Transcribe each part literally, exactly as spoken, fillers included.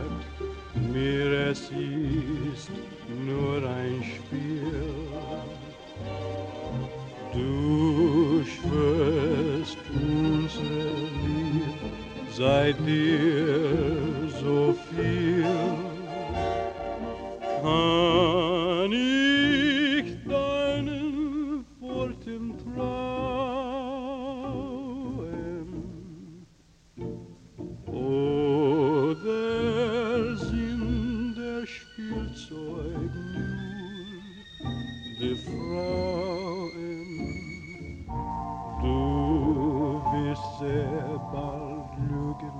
sagt mir, es ist nur ein Spiel. Du schwörst unsere Liebe, seit dir so viel. Kann ich deinen Worten trauen? Oder sind der Spielzeug nur die Frauen? Du wirst sehr bald lügen,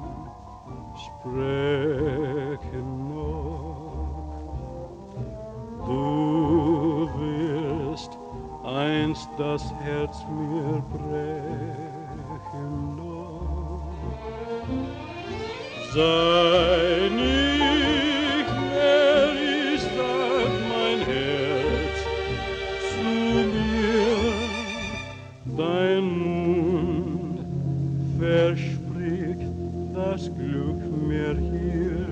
sprechen noch. Du wirst einst das Herz mir brechen noch. Sei nicht mehr, ich sag mein Herz zu mir, dein Mund verspricht das Glück mir hier.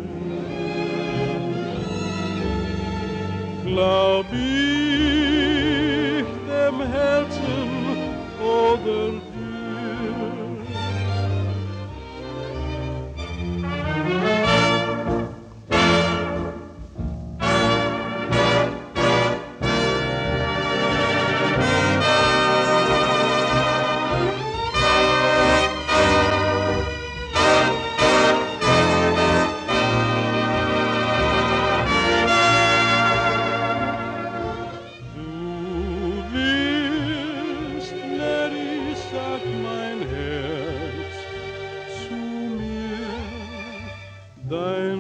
Glaub ich dem Herzen oder dir? Dein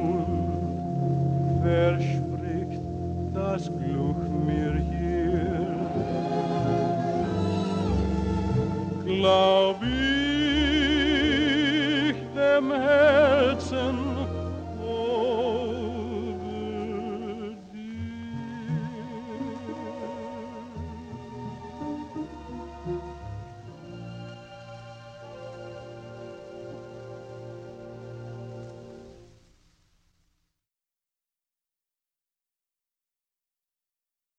Mund verspricht das Glück mir hier. Glaub ich